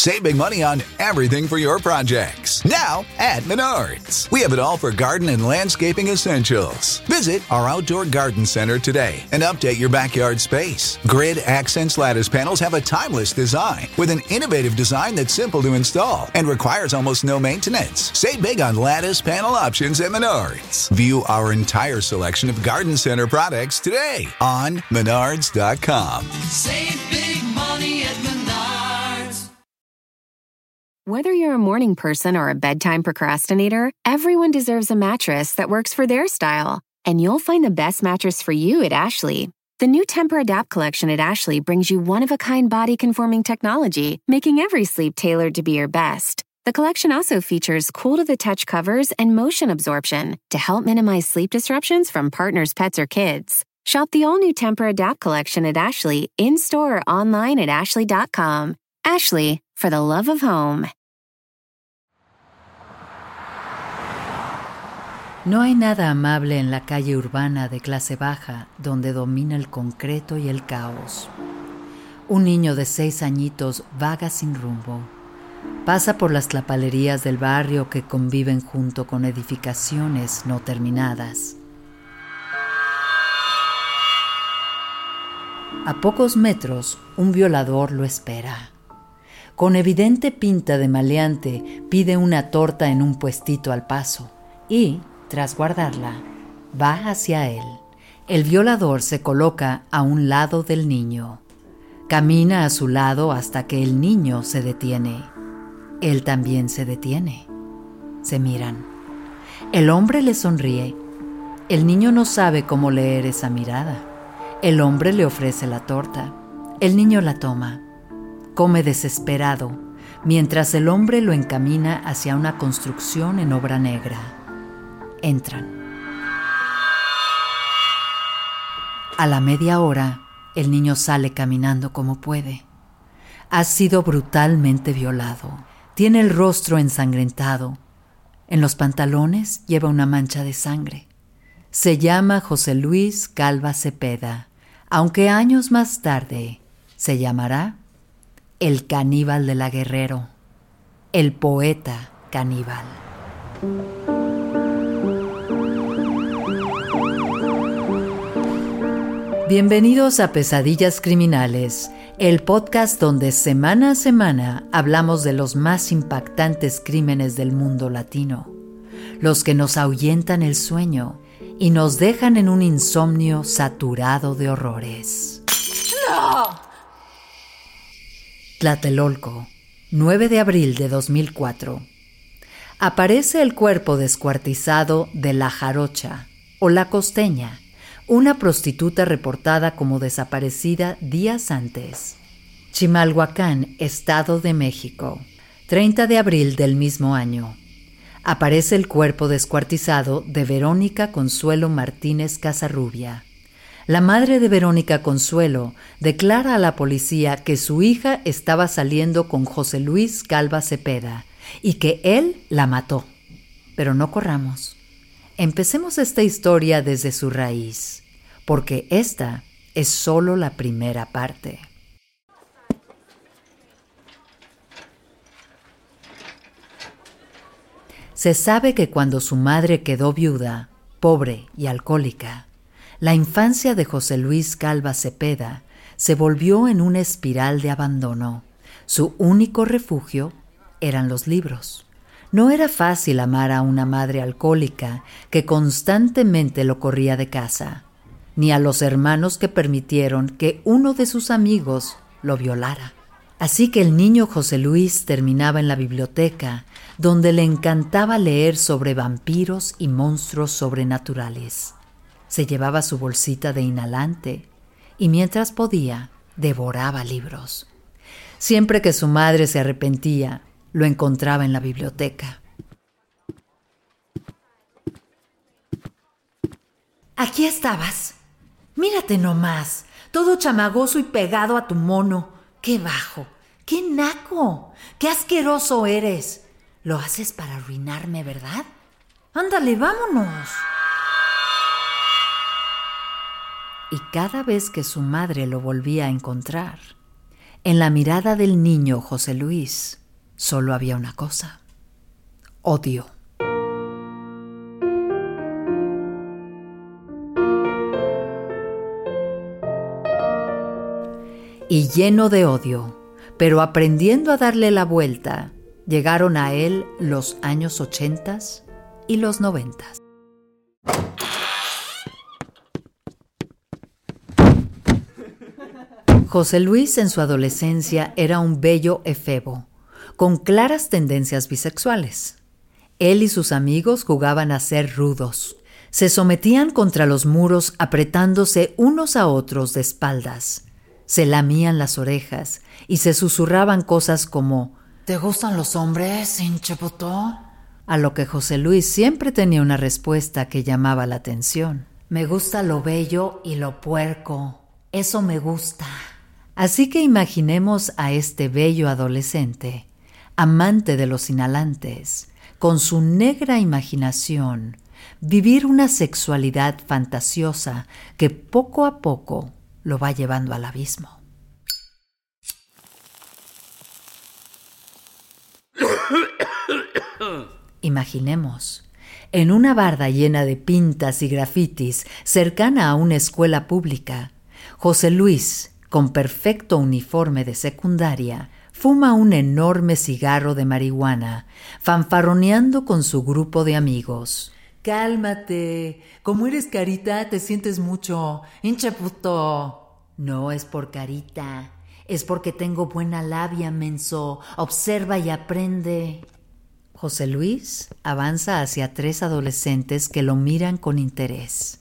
Save big money on everything for your projects. Now at Menards. We have it all for garden and landscaping essentials. Visit our outdoor garden center today and update your backyard space. Grid Accents lattice panels have a timeless design with an innovative design that's simple to install and requires almost no maintenance. Save big on lattice panel options at Menards. View our entire selection of garden center products today on Menards.com. Save big money at Menards. Whether you're a morning person or a bedtime procrastinator, everyone deserves a mattress that works for their style. And you'll find the best mattress for you at Ashley. The new Tempur-Adapt collection at Ashley brings you one-of-a-kind body-conforming technology, making every sleep tailored to be your best. The collection also features cool-to-the-touch covers and motion absorption to help minimize sleep disruptions from partners, pets, or kids. Shop the all-new Tempur-Adapt collection at Ashley, in-store or online at ashley.com. Ashley, for the love of home. No hay nada amable en la calle urbana de clase baja donde domina el concreto y el caos. Un niño de 6 añitos vaga sin rumbo. Pasa por las tlapalerías del barrio que conviven junto con edificaciones no terminadas. A pocos metros, un violador lo espera. Con evidente pinta de maleante, pide una torta en un puestito al paso y, tras guardarla, va hacia él. El violador se coloca a un lado del niño. Camina a su lado hasta que el niño se detiene. Él también se detiene. Se miran. El hombre le sonríe. El niño no sabe cómo leer esa mirada. El hombre le ofrece la torta. El niño la toma. Come desesperado, mientras el hombre lo encamina hacia una construcción en obra negra. Entran. A la media hora, el niño sale caminando como puede. Ha sido brutalmente violado. Tiene el rostro ensangrentado. En los pantalones lleva una mancha de sangre. Se llama José Luis Calva Cepeda, aunque años más tarde se llamará el caníbal de la Guerrero, el poeta caníbal. Bienvenidos a Pesadillas Criminales, el podcast donde semana a semana hablamos de los más impactantes crímenes del mundo latino, los que nos ahuyentan el sueño y nos dejan en un insomnio saturado de horrores. ¡No! Tlatelolco, 9 de abril de 2004. Aparece el cuerpo descuartizado de La Jarocha, o La Costeña, una prostituta reportada como desaparecida días antes. Chimalhuacán, Estado de México, 30 de abril del mismo año. Aparece el cuerpo descuartizado de Verónica Consuelo Martínez Casarrubia. La madre de Verónica Consuelo declara a la policía que su hija estaba saliendo con José Luis Calva Cepeda y que él la mató. Pero no corramos. Empecemos esta historia desde su raíz, porque esta es solo la primera parte. Se sabe que cuando su madre quedó viuda, pobre y alcohólica, la infancia de José Luis Calva Cepeda se volvió en una espiral de abandono. Su único refugio eran los libros. No era fácil amar a una madre alcohólica que constantemente lo corría de casa, ni a los hermanos que permitieron que uno de sus amigos lo violara. Así que el niño José Luis terminaba en la biblioteca, donde le encantaba leer sobre vampiros y monstruos sobrenaturales. Se llevaba su bolsita de inhalante y mientras podía, devoraba libros. Siempre que su madre se arrepentía, lo encontraba en la biblioteca. Aquí estabas. Mírate nomás, todo chamagoso y pegado a tu mono. ¡Qué bajo! ¡Qué naco! ¡Qué asqueroso eres! Lo haces para arruinarme, ¿verdad? Ándale, vámonos. Y cada vez que su madre lo volvía a encontrar, En la mirada del niño José Luis solo había una cosa: odio. Y lleno de odio, pero aprendiendo a darle la vuelta, llegaron a él los años 80 y los 90. José Luis en su adolescencia era un bello efebo, con claras tendencias bisexuales. Él y sus amigos jugaban a ser rudos. Se sometían contra los muros apretándose unos a otros de espaldas. Se lamían las orejas y se susurraban cosas como ¿te gustan los hombres, hinche puto? A lo que José Luis siempre tenía una respuesta que llamaba la atención. Me gusta lo bello y lo puerco. Eso me gusta. Así que imaginemos a este bello adolescente, amante de los inhalantes, con su negra imaginación, vivir una sexualidad fantasiosa que poco a poco lo va llevando al abismo. Imaginemos, en una barda llena de pintas y grafitis cercana a una escuela pública, José Luis, con perfecto uniforme de secundaria, fuma un enorme cigarro de marihuana, fanfarroneando con su grupo de amigos. Cálmate, como eres carita te sientes mucho, hinche puto. No es por carita, es porque tengo buena labia, menso, observa y aprende. José Luis avanza hacia 3 adolescentes que lo miran con interés.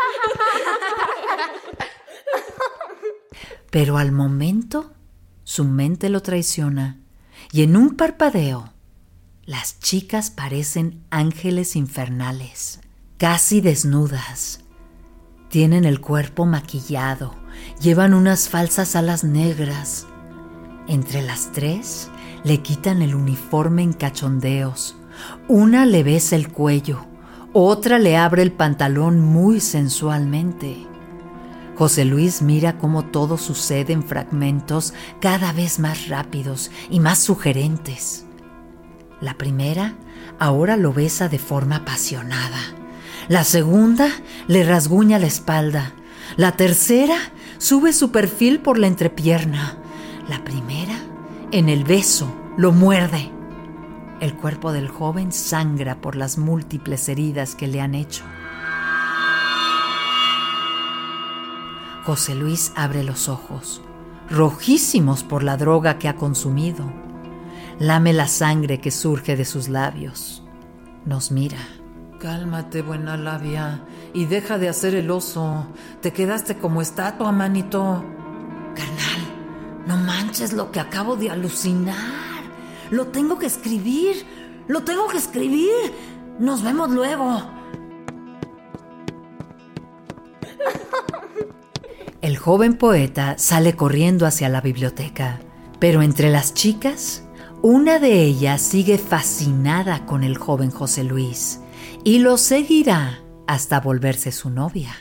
Pero al momento, su mente lo traiciona y en un parpadeo, las chicas parecen ángeles infernales, casi desnudas. Tienen el cuerpo maquillado, llevan unas falsas alas negras. Entre las 3 le quitan el uniforme en cachondeos. Una le besa el cuello, otra le abre el pantalón muy sensualmente. José Luis mira cómo todo sucede en fragmentos cada vez más rápidos y más sugerentes. La primera ahora lo besa de forma apasionada. La segunda le rasguña la espalda. La tercera sube su perfil por la entrepierna. La primera, en el beso, lo muerde. El cuerpo del joven sangra por las múltiples heridas que le han hecho. José Luis abre los ojos, rojísimos por la droga que ha consumido. Lame la sangre que surge de sus labios. Nos mira. Cálmate, buena labia, y deja de hacer el oso. Te quedaste como estatua, manito. Carnal, no manches lo que acabo de alucinar. Lo tengo que escribir. Nos vemos luego. El joven poeta sale corriendo hacia la biblioteca, pero entre las chicas, una de ellas sigue fascinada con el joven José Luis y lo seguirá hasta volverse su novia.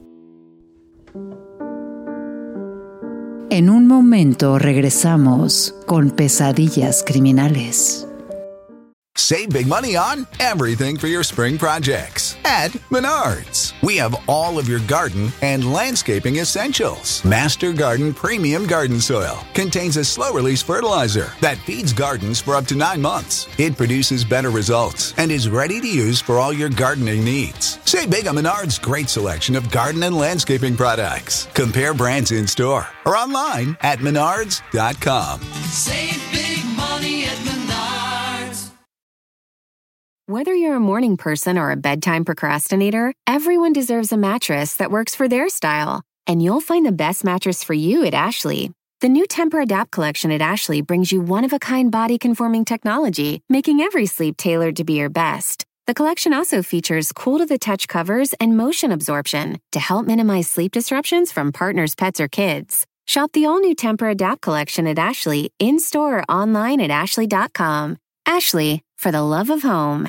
En un momento regresamos con Pesadillas Criminales. Save big money on everything for your spring projects at Menards. We have all of your garden and landscaping essentials. Master Garden Premium Garden Soil contains a slow-release fertilizer that feeds gardens for up to 9 months. It produces better results and is ready to use for all your gardening needs. Save big on Menards' great selection of garden and landscaping products. Compare brands in store or online at menards.com. Save big money at Menards. Whether you're a morning person or a bedtime procrastinator, everyone deserves a mattress that works for their style. And you'll find the best mattress for you at Ashley. The new Tempur-Adapt collection at Ashley brings you one-of-a-kind body-conforming technology, making every sleep tailored to be your best. The collection also features cool-to-the-touch covers and motion absorption to help minimize sleep disruptions from partners, pets, or kids. Shop the all-new Tempur-Adapt collection at Ashley, in-store or online at ashley.com. Ashley, for the love of home.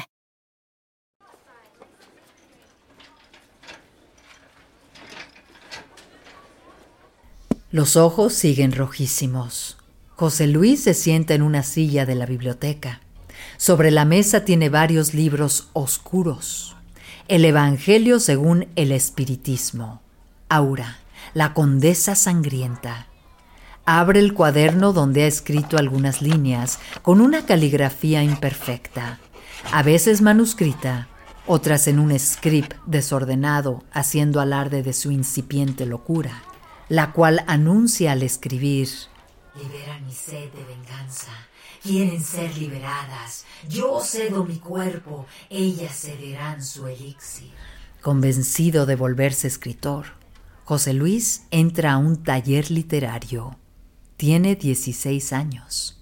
Los ojos siguen rojísimos, José Luis se sienta en una silla de la biblioteca. Sobre la mesa tiene varios libros oscuros. El Evangelio según el Espiritismo. Aura, la condesa sangrienta. Abre el cuaderno donde ha escrito algunas líneas con una caligrafía imperfecta, a veces manuscrita, otras en un script desordenado, haciendo alarde de su incipiente locura, la cual anuncia al escribir: liberan mi sed de venganza, quieren ser liberadas, yo cedo mi cuerpo, ellas cederán su elixir. Convencido de volverse escritor, José Luis entra a un taller literario. Tiene 16 años.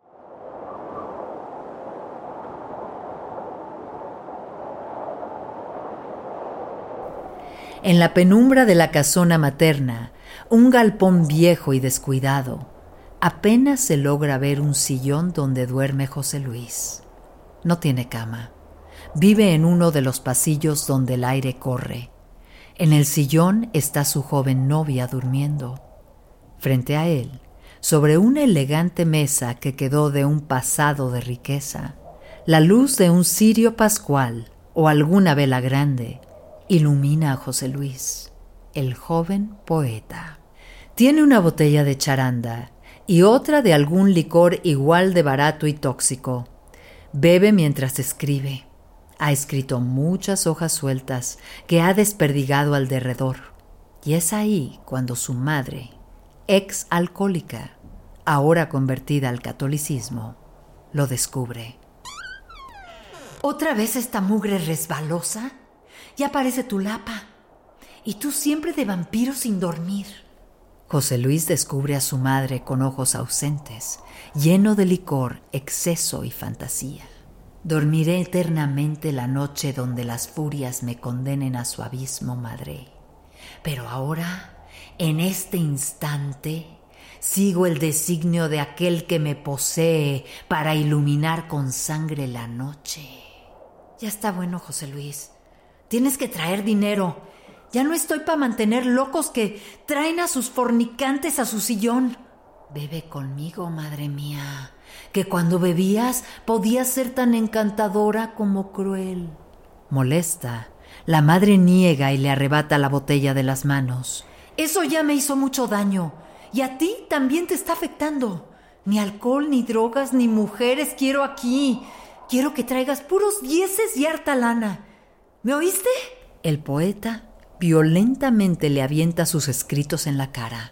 En la penumbra de la casona materna, un galpón viejo y descuidado, apenas se logra ver un sillón donde duerme José Luis. No tiene cama. Vive en uno de los pasillos donde el aire corre. En el sillón está su joven novia durmiendo. Frente a él, sobre una elegante mesa que quedó de un pasado de riqueza, la luz de un cirio pascual o alguna vela grande ilumina a José Luis, el joven poeta. Tiene una botella de charanda y otra de algún licor igual de barato y tóxico. Bebe mientras escribe. Ha escrito muchas hojas sueltas que ha desperdigado al derredor. Y es ahí cuando su madre, ex alcohólica, ahora convertida al catolicismo, lo descubre. ¿Otra vez esta mugre resbalosa? Ya parece tu lapa. Y tú siempre de vampiro sin dormir. José Luis descubre a su madre con ojos ausentes, lleno de licor, exceso y fantasía. Dormiré eternamente la noche donde las furias me condenen a su abismo, madre. Pero ahora, en este instante, sigo el designio de aquel que me posee para iluminar con sangre la noche. Ya está bueno, José Luis. Tienes que traer dinero. Ya no estoy para mantener locos que traen a sus fornicantes a su sillón. Bebe conmigo, madre mía, que cuando bebías podías ser tan encantadora como cruel. Molesta, la madre niega y le arrebata la botella de las manos. Eso ya me hizo mucho daño, y a ti también te está afectando. Ni alcohol, ni drogas, ni mujeres quiero aquí. Quiero que traigas puros dieces y harta lana. ¿Me oíste? El poeta violentamente le avienta sus escritos en la cara.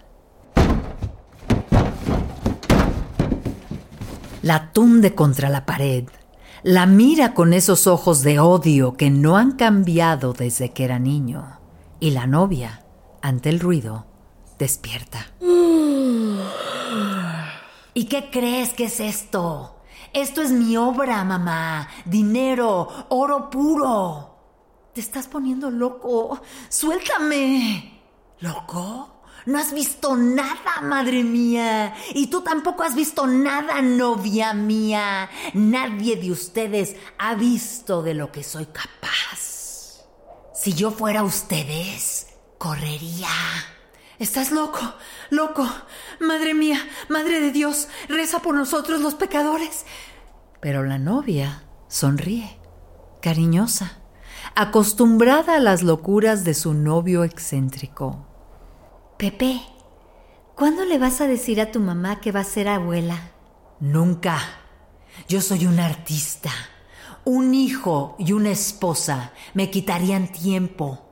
La tunde contra la pared. La mira con esos ojos de odio que no han cambiado desde que era niño. Y la novia, ante el ruido, despierta. ¿Y qué crees que es esto? Esto es mi obra, mamá. Dinero, oro puro. Te estás poniendo loco. ¡Suéltame! ¿Loco? No has visto nada, madre mía. Y tú tampoco has visto nada, novia mía. Nadie de ustedes ha visto de lo que soy capaz. Si yo fuera ustedes, correría. Estás loco, loco. Madre mía, madre de Dios, reza por nosotros los pecadores. Pero la novia sonríe, cariñosa, acostumbrada a las locuras de su novio excéntrico. Pepe, ¿cuándo le vas a decir a tu mamá que va a ser abuela? Nunca. Yo soy un artista. Un hijo y una esposa me quitarían tiempo.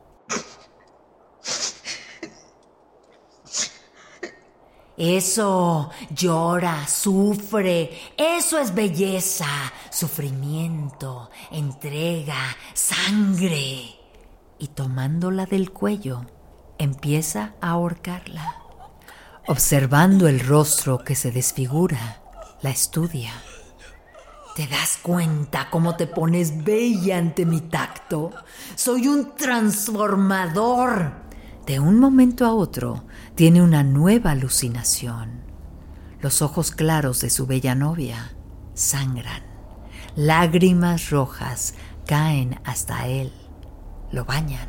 Eso, llora, sufre, eso es belleza, sufrimiento, entrega, sangre. Y tomándola del cuello, empieza a ahorcarla. Observando el rostro que se desfigura, la estudia. ¿Te das cuenta cómo te pones bella ante mi tacto? Soy un transformador. De un momento a otro, tiene una nueva alucinación. Los ojos claros de su bella novia sangran. Lágrimas rojas caen hasta él. Lo bañan.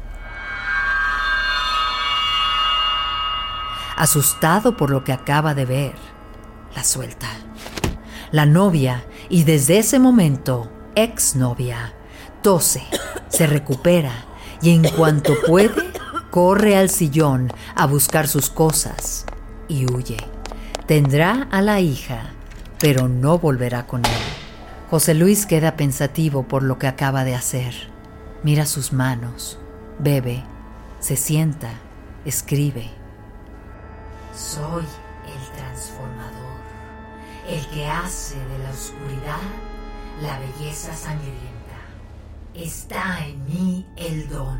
Asustado por lo que acaba de ver, la suelta. La novia, y desde ese momento, exnovia, tose, se recupera y en cuanto puede, corre al sillón a buscar sus cosas y huye. Tendrá a la hija, pero no volverá con él. José Luis queda pensativo por lo que acaba de hacer. Mira sus manos, bebe, se sienta, escribe. Soy el transformador, el que hace de la oscuridad la belleza sangrienta. Está en mí el don.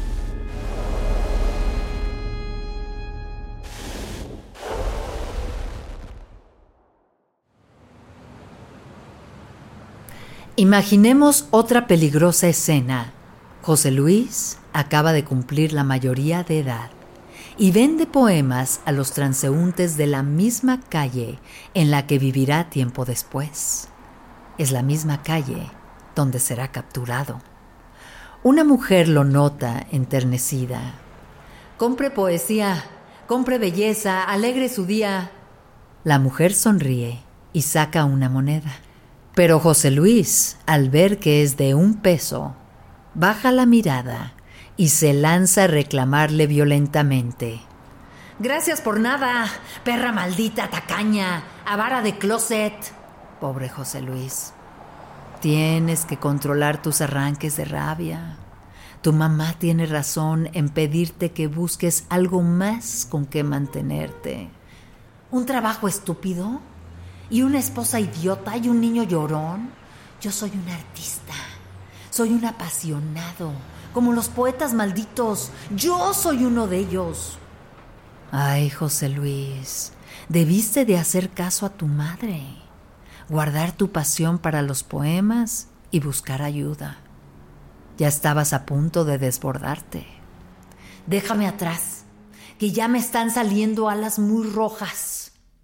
Imaginemos otra peligrosa escena. José Luis acaba de cumplir la mayoría de edad y vende poemas a los transeúntes de la misma calle en la que vivirá tiempo después. Es la misma calle donde será capturado. Una mujer lo nota enternecida. Compre poesía, compre belleza, alegre su día. La mujer sonríe y saca una moneda. Pero José Luis, al ver que es de 1 peso, baja la mirada y se lanza a reclamarle violentamente. Gracias por nada, perra maldita, tacaña, avara de closet. Pobre José Luis. Tienes que controlar tus arranques de rabia. Tu mamá tiene razón en pedirte que busques algo más con que mantenerte. ¿Un trabajo estúpido? ¿Y una esposa idiota y un niño llorón? Yo soy un artista. Soy un apasionado, como los poetas malditos. Yo soy uno de ellos. Ay, José Luis, debiste de hacer caso a tu madre, guardar tu pasión para los poemas y buscar ayuda. Ya estabas a punto de desbordarte. Déjame atrás, que ya me están saliendo alas muy rojas.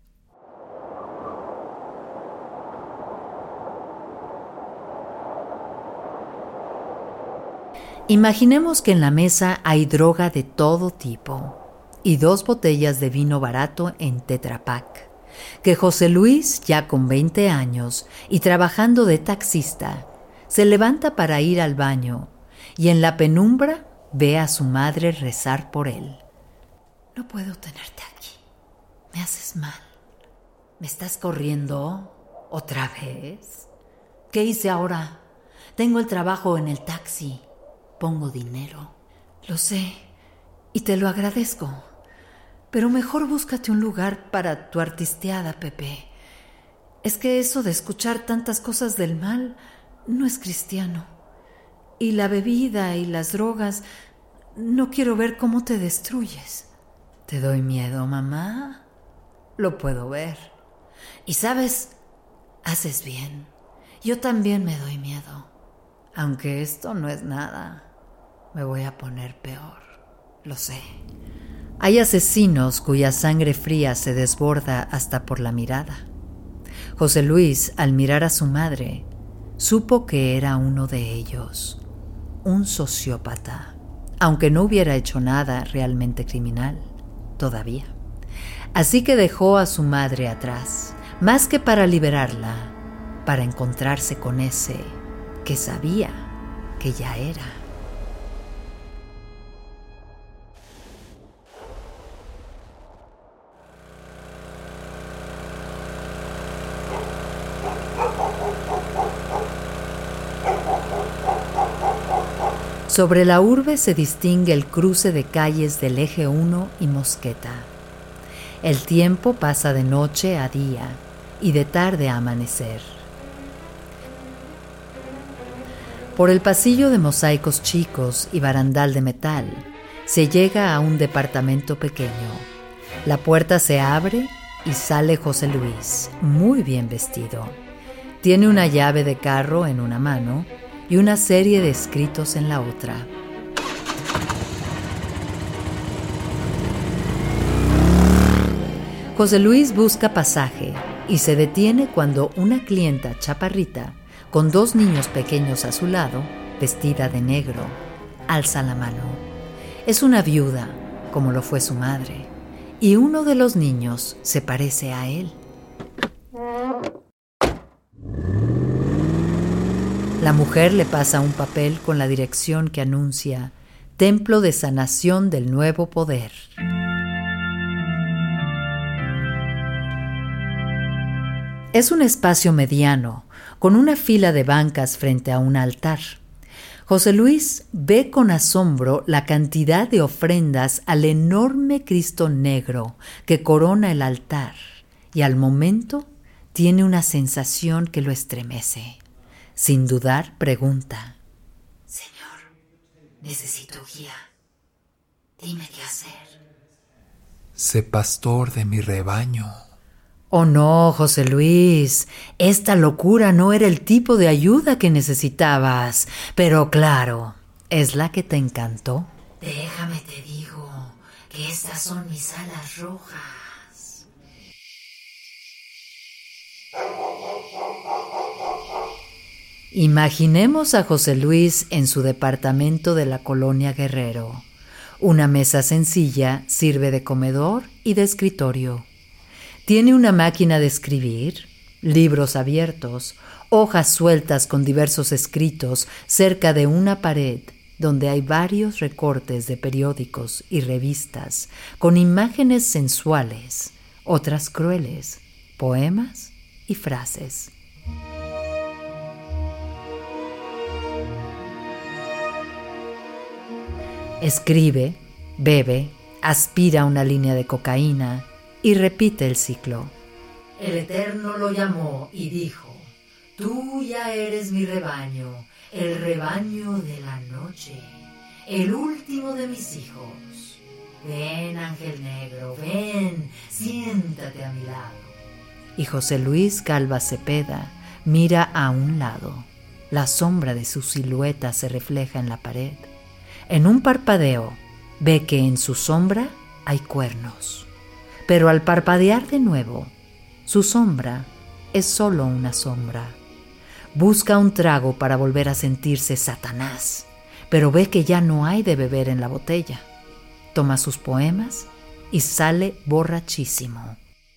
Imaginemos que en la mesa hay droga de todo tipo y 2 botellas de vino barato en Tetra Pak, que José Luis, ya con 20 años y trabajando de taxista, se levanta para ir al baño y en la penumbra ve a su madre rezar por él. No puedo tenerte aquí. Me haces mal. ¿Me estás corriendo otra vez? ¿Qué hice ahora? Tengo el trabajo en el taxi. Pongo dinero. Lo sé, y te lo agradezco. Pero mejor búscate un lugar para tu artisteada, Pepe. Es que eso de escuchar tantas cosas del mal no es cristiano. Y la bebida y las drogas, no quiero ver cómo te destruyes. ¿Te doy miedo, mamá? Lo puedo ver. Y sabes, haces bien. Yo también me doy miedo. Aunque esto no es nada. Me voy a poner peor, lo sé. Hay asesinos cuya sangre fría se desborda hasta por la mirada. José Luis, al mirar a su madre, supo que era uno de ellos, un sociópata, aunque no hubiera hecho nada realmente criminal, todavía. Así que dejó a su madre atrás, más que para liberarla, para encontrarse con ese que sabía que ya era. Sobre la urbe se distingue el cruce de calles del Eje 1 y Mosqueta. El tiempo pasa de noche a día y de tarde a amanecer. Por el pasillo de mosaicos chicos y barandal de metal se llega a un departamento pequeño. La puerta se abre y sale José Luis, muy bien vestido. Tiene una llave de carro en una mano y una serie de escritos en la otra. José Luis busca pasaje y se detiene cuando una clienta chaparrita, con 2 niños pequeños a su lado, vestida de negro, alza la mano. Es una viuda, como lo fue su madre, y uno de los niños se parece a él. La mujer le pasa un papel con la dirección que anuncia Templo de Sanación del Nuevo Poder. Es un espacio mediano, con una fila de bancas frente a un altar. José Luis ve con asombro la cantidad de ofrendas al enorme Cristo negro que corona el altar y al momento tiene una sensación que lo estremece. Sin dudar, pregunta: Señor, necesito guía. Dime qué hacer. Sé pastor de mi rebaño. Oh no, José Luis, esta locura no era el tipo de ayuda que necesitabas, pero claro, es la que te encantó. Déjame te digo que estas son mis alas rojas. Imaginemos a José Luis en su departamento de la colonia Guerrero. Una mesa sencilla sirve de comedor y de escritorio. Tiene una máquina de escribir, libros abiertos, hojas sueltas con diversos escritos cerca de una pared donde hay varios recortes de periódicos y revistas con imágenes sensuales, otras crueles, poemas y frases. Escribe, bebe, aspira una línea de cocaína y repite el ciclo. El Eterno lo llamó y dijo: Tú ya eres mi rebaño, el rebaño de la noche, el último de mis hijos. Ven, ángel negro, ven, siéntate a mi lado. Y José Luis Calva Cepeda mira a un lado. La sombra de su silueta se refleja en la pared. En un parpadeo, ve que en su sombra hay cuernos. Pero al parpadear de nuevo, su sombra es solo una sombra. Busca un trago para volver a sentirse Satanás, pero ve que ya no hay de beber en la botella. Toma sus poemas y sale borrachísimo.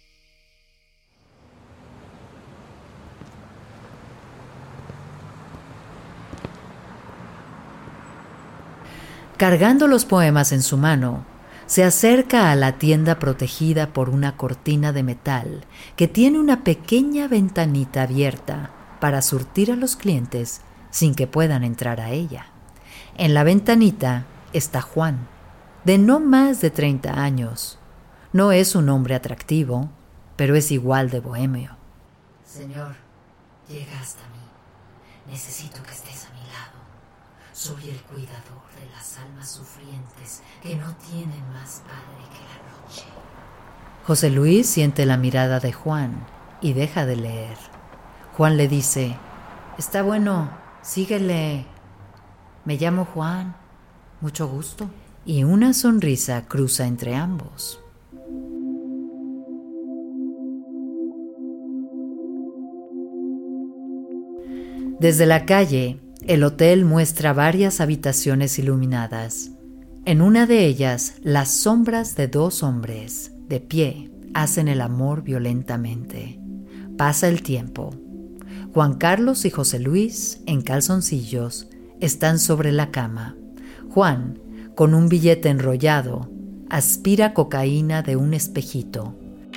Cargando los poemas en su mano, se acerca a la tienda protegida por una cortina de metal que tiene una pequeña ventanita abierta para surtir a los clientes sin que puedan entrar a ella. En la ventanita está Juan, de no más de 30 años. No es un hombre atractivo, pero es igual de bohemio. Señor, llega hasta mí. Necesito que estés a mi lado. Soy el cuidador de las almas sufrientes que no tienen más padre que la noche. José Luis siente la mirada de Juan y deja de leer. Juan le dice: Está bueno, síguele. Me llamo Juan, mucho gusto. Y una sonrisa cruza entre ambos. Desde la calle, el hotel muestra varias habitaciones iluminadas. En una de ellas, las sombras de dos hombres, de pie, hacen el amor violentamente. Pasa el tiempo. Juan Carlos y José Luis, en calzoncillos, están sobre la cama. Juan, con un billete enrollado, aspira cocaína de un espejito.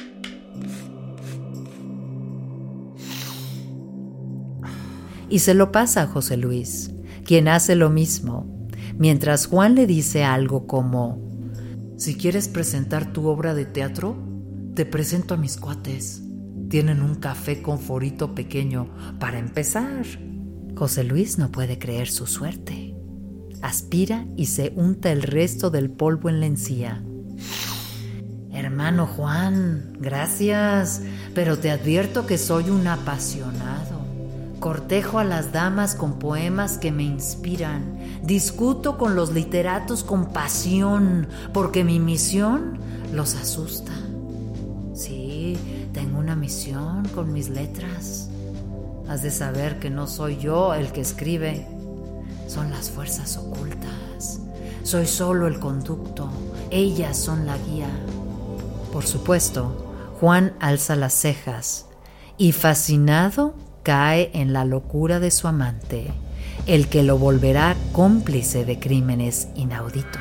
Y se lo pasa a José Luis, quien hace lo mismo, mientras Juan le dice algo como: Si quieres presentar tu obra de teatro, te presento a mis cuates. Tienen un café con forito pequeño para empezar. José Luis no puede creer su suerte. Aspira y se unta el resto del polvo en la encía. Hermano Juan, gracias, pero te advierto que soy un apasionado. Cortejo a las damas con poemas que me inspiran. Discuto con los literatos con pasión, porque mi misión los asusta. Sí, tengo una misión con mis letras. Has de saber que no soy yo el que escribe. Son las fuerzas ocultas. Soy solo el conducto. Ellas son la guía. Por supuesto, Juan alza las cejas y, fascinado, cae en la locura de su amante, el que lo volverá cómplice de crímenes inauditos.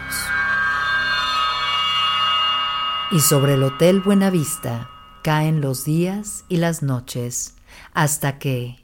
Y sobre el Hotel Buenavista caen los días y las noches hasta que...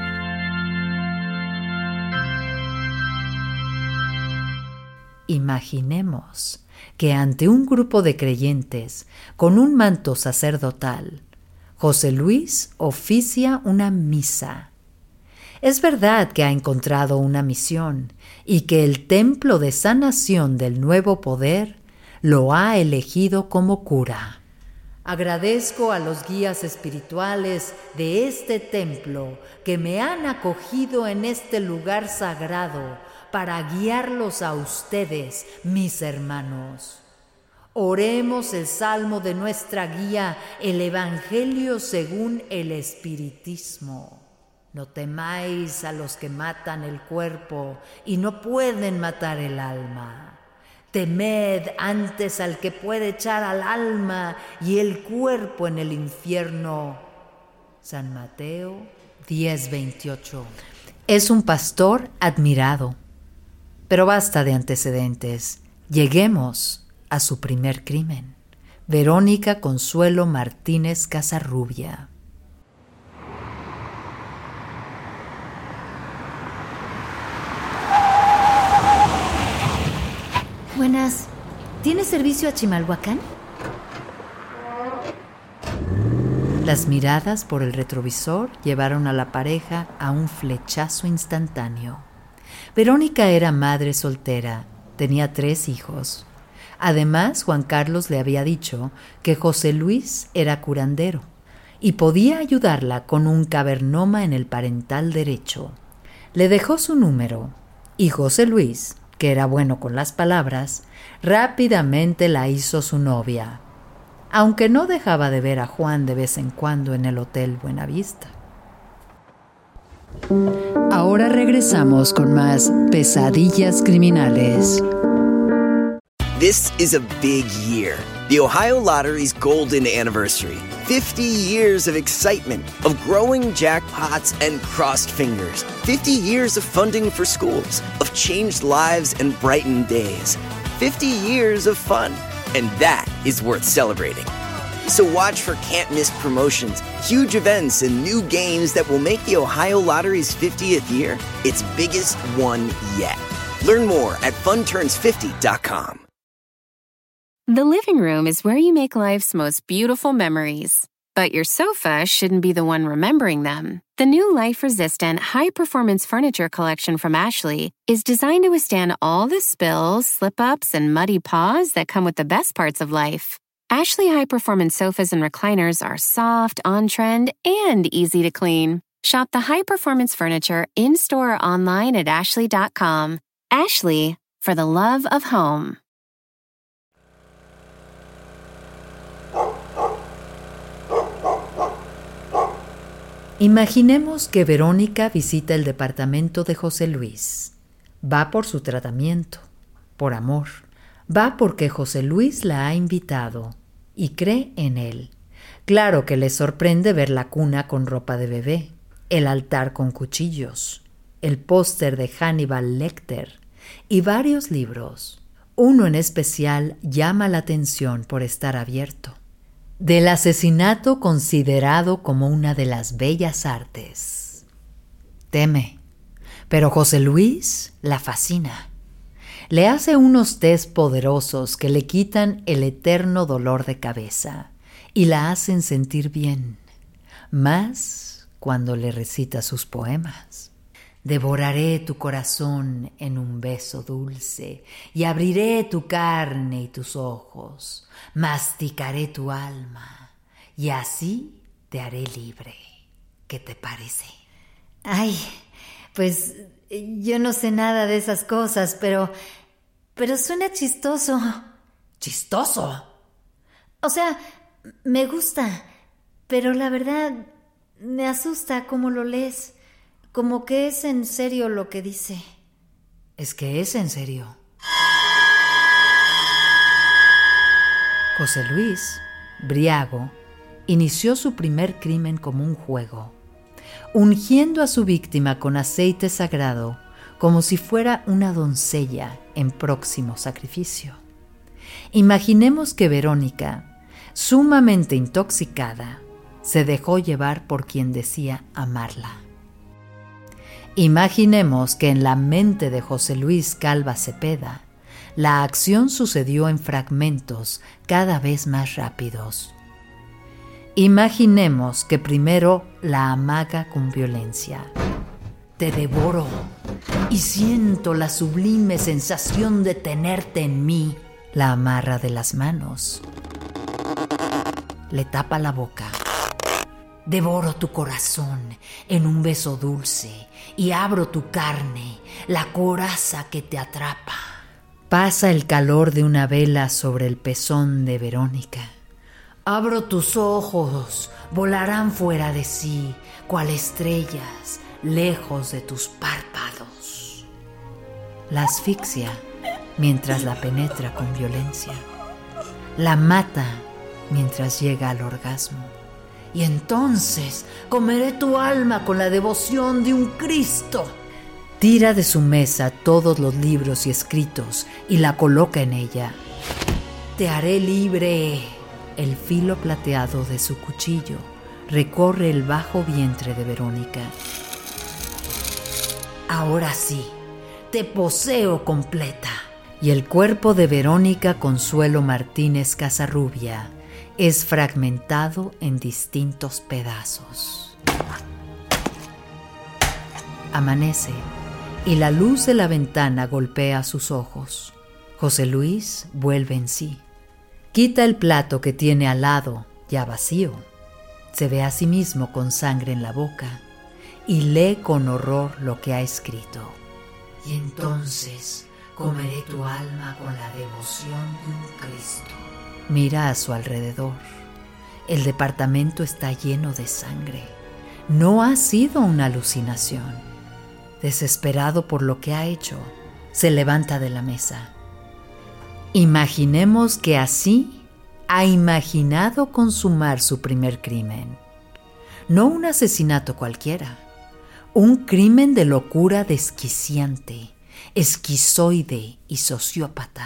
Imaginemos que ante un grupo de creyentes con un manto sacerdotal, José Luis oficia una misa. Es verdad que ha encontrado una misión y que el templo de sanación del nuevo poder lo ha elegido como cura. Agradezco a los guías espirituales de este templo que me han acogido en este lugar sagrado para guiarlos a ustedes, mis hermanos. Oremos el salmo de nuestra guía, el Evangelio según el Espiritismo. No temáis a los que matan el cuerpo y no pueden matar el alma. Temed antes al que puede echar al alma y el cuerpo en el infierno. San Mateo 10:28. Es un pastor admirado. Pero basta de antecedentes. Lleguemos a su primer crimen. Verónica Consuelo Martínez Casarrubia. Buenas. ¿Tiene servicio a Chimalhuacán? Las miradas por el retrovisor llevaron a la pareja a un flechazo instantáneo. Verónica era madre soltera, tenía 3 hijos. Además, Juan Carlos le había dicho que José Luis era curandero y podía ayudarla con un cavernoma en el parental derecho. Le dejó su número y José Luis, que era bueno con las palabras, rápidamente la hizo su novia, aunque no dejaba de ver a Juan de vez en cuando en el Hotel Buenavista. Ahora regresamos con más Pesadillas Criminales. This is a big year. The Ohio Lottery's golden anniversary. 50 years of excitement, of growing jackpots and crossed fingers. 50 years of funding for schools, of changed lives and brightened days. 50 years of fun, and that is worth celebrating. So watch for can't-miss promotions, huge events, and new games that will make the Ohio Lottery's 50th year its biggest one yet. Learn more at funturns50.com. The living room is where you make life's most beautiful memories. But your sofa shouldn't be the one remembering them. The new life-resistant, high-performance furniture collection from Ashley is designed to withstand all the spills, slip-ups, and muddy paws that come with the best parts of life. Ashley high-performance sofas and recliners are soft, on-trend, and easy to clean. Shop the high-performance furniture in-store or online at ashley.com. Ashley, for the love of home. Imaginemos que Verónica visita el departamento de José Luis. Va por su tratamiento, por amor. Va porque José Luis la ha invitado y cree en él. Claro que le sorprende ver la cuna con ropa de bebé, el altar con cuchillos, el póster de Hannibal Lecter y varios libros. Uno en especial llama la atención por estar abierto. Del asesinato considerado como una de las bellas artes. Teme, pero José Luis la fascina. Le hace unos tés poderosos que le quitan el eterno dolor de cabeza y la hacen sentir bien, más cuando le recita sus poemas. Devoraré tu corazón en un beso dulce y abriré tu carne y tus ojos, masticaré tu alma y así te haré libre. ¿Qué te parece? Ay, pues yo no sé nada de esas cosas, pero suena chistoso. ¿Chistoso? O sea, me gusta, pero la verdad me asusta cómo lo lees. Como que es en serio lo que dice. Es que es en serio. José Luis, briago, inició su primer crimen como un juego. ungiendo a su víctima con aceite sagrado como si fuera una doncella en próximo sacrificio. Imaginemos que Verónica, sumamente intoxicada, se dejó llevar por quien decía amarla. Imaginemos que en la mente de José Luis Calva Cepeda, la acción sucedió en fragmentos cada vez más rápidos. Imaginemos que primero la amaga con violencia. Te devoro y siento la sublime sensación de tenerte en mí. La amarra de las manos. Le tapa la boca. Devoro tu corazón en un beso dulce y abro tu carne, la coraza que te atrapa. Pasa el calor de una vela sobre el pezón de Verónica. Abro tus ojos, volarán fuera de sí, cual estrellas, lejos de tus párpados. La asfixia mientras la penetra con violencia. La mata mientras llega al orgasmo. Y entonces comeré tu alma con la devoción de un Cristo. Tira de su mesa todos los libros y escritos y la coloca en ella. Te haré libre. El filo plateado de su cuchillo recorre el bajo vientre de Verónica. Ahora sí, te poseo completa. Y el cuerpo de Verónica Consuelo Martínez Casarrubia es fragmentado en distintos pedazos. Amanece y la luz de la ventana golpea sus ojos. José Luis vuelve en sí. Quita el plato que tiene al lado, ya vacío. Se ve a sí mismo con sangre en la boca y lee con horror lo que ha escrito. Y entonces comeré tu alma con la devoción de un Cristo. Mira a su alrededor. El departamento está lleno de sangre. No ha sido una alucinación. Desesperado por lo que ha hecho, se levanta de la mesa. Imaginemos que así ha imaginado consumar su primer crimen. No un asesinato cualquiera, un crimen de locura desquiciante, esquizoide y sociópata.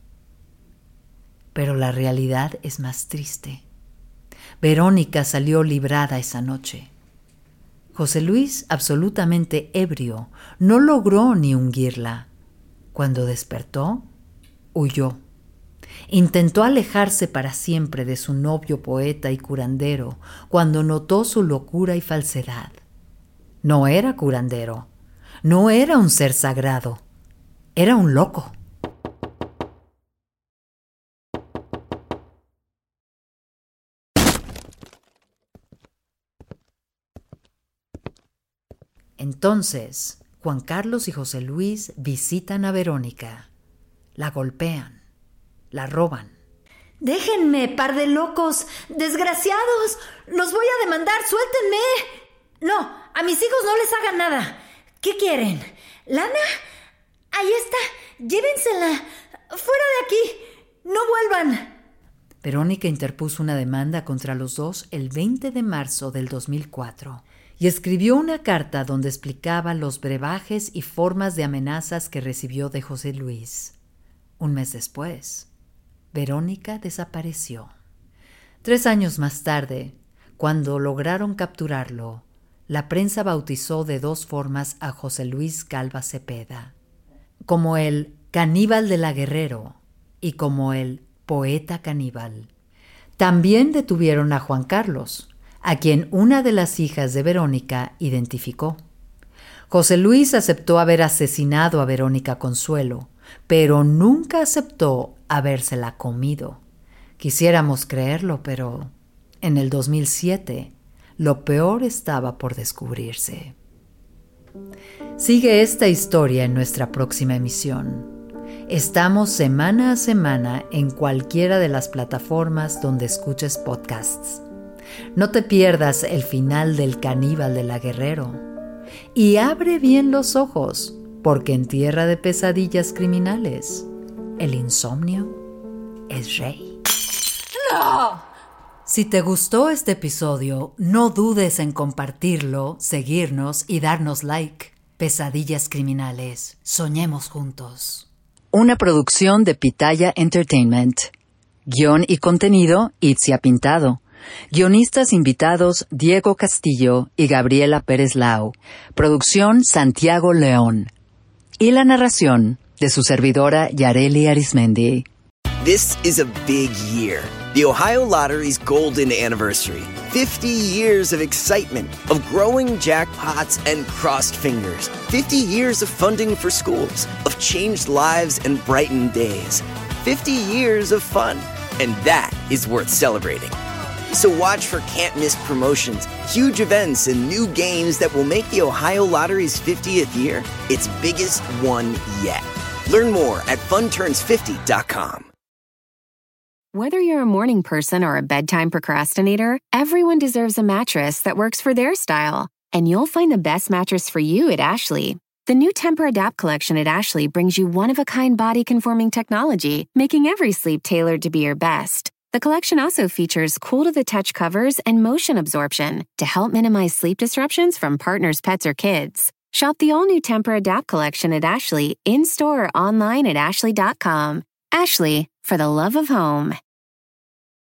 Pero la realidad es más triste. Verónica salió librada esa noche. José Luis, absolutamente ebrio, no logró ni unguirla. Cuando despertó, huyó. Intentó alejarse para siempre de su novio poeta y curandero cuando notó su locura y falsedad. No era curandero, no era un ser sagrado, era un loco. Entonces, Juan Carlos y José Luis visitan a Verónica. La golpean, la roban. ¡Déjenme, par de locos! ¡Desgraciados! ¡Los voy a demandar! ¡Suéltenme! No, a mis hijos no les hagan nada. ¿Qué quieren? ¿Lana? Ahí está. Llévensela. ¡Fuera de aquí! ¡No vuelvan! Verónica interpuso una demanda contra los dos el 20 de marzo del 2004 y escribió una carta donde explicaba los brebajes y formas de amenazas que recibió de José Luis. Un mes después, Verónica desapareció. 3 años más tarde, cuando lograron capturarlo, la prensa bautizó de 2 formas a José Luis Calva Cepeda, como el caníbal de la Guerrero y como el poeta caníbal. También detuvieron a Juan Carlos, a quien una de las hijas de Verónica identificó. José Luis aceptó haber asesinado a Verónica Consuelo, pero nunca aceptó habérsela comido. Quisiéramos creerlo, pero en el 2007 lo peor estaba por descubrirse. Sigue esta historia en nuestra próxima emisión. Estamos semana a semana en cualquiera de las plataformas donde escuches podcasts. No te pierdas el final del caníbal de la Guerrero. Y abre bien los ojos, porque en tierra de pesadillas criminales, el insomnio es rey. ¡No! Si te gustó este episodio, no dudes en compartirlo, seguirnos y darnos like. Pesadillas criminales. Soñemos juntos. Una producción de Pitaya Entertainment. Guión y contenido, Itzia Pintado. Guionistas invitados, Diego Castillo y Gabriela Pérez Lau. Producción, Santiago León. Y la narración, de su servidora Yareli Arismendi. This is a big year. The Ohio Lottery's golden anniversary. 50 years of excitement, of growing jackpots and crossed fingers. 50 years of funding for schools, of changed lives and brightened days. 50 years of fun. And that is worth celebrating. So watch for can't-miss promotions, huge events, and new games that will make the Ohio Lottery's 50th year its biggest one yet. Learn more at funturns50.com. Whether you're a morning person or a bedtime procrastinator, everyone deserves a mattress that works for their style. And you'll find the best mattress for you at Ashley. The new Tempur-Adapt collection at Ashley brings you one-of-a-kind body-conforming technology, making every sleep tailored to be your best. The collection also features cool-to-the-touch covers and motion absorption to help minimize sleep disruptions from partners, pets, or kids. Shop the all-new Tempur-Adapt collection at Ashley, in-store or online at ashley.com. Ashley, for the love of home.